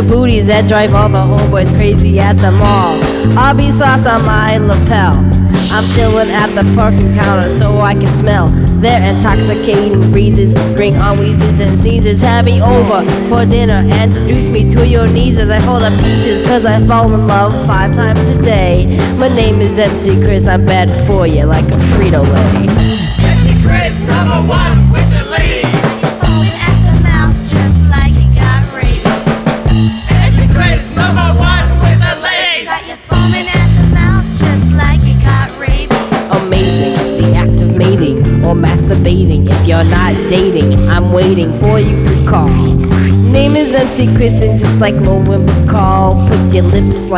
killer booties that drive all the homeboys crazy at the mall. RB sauce on my lapel. I'm chillin' at the parking counter so I can smell their intoxicating breezes. Bring on wheezes and sneezes. Have me over for dinner. Introduce me to your knees as I hold up pieces, cause I fall in love 5 times a day. My name is MC Chris, I'm bad for you like a Frito-Lay. MC Chris, number one with the ladies. Foaming at the mouth just like you got rabies. MC Chris, number one with the ladies. Got you foaming at the mouth just like you got rabies. Amazing, the act of mating or masturbating. If you're not dating, I'm waiting for you to call. Name is MC Chris, and just like Lil Wimble call, put your lips like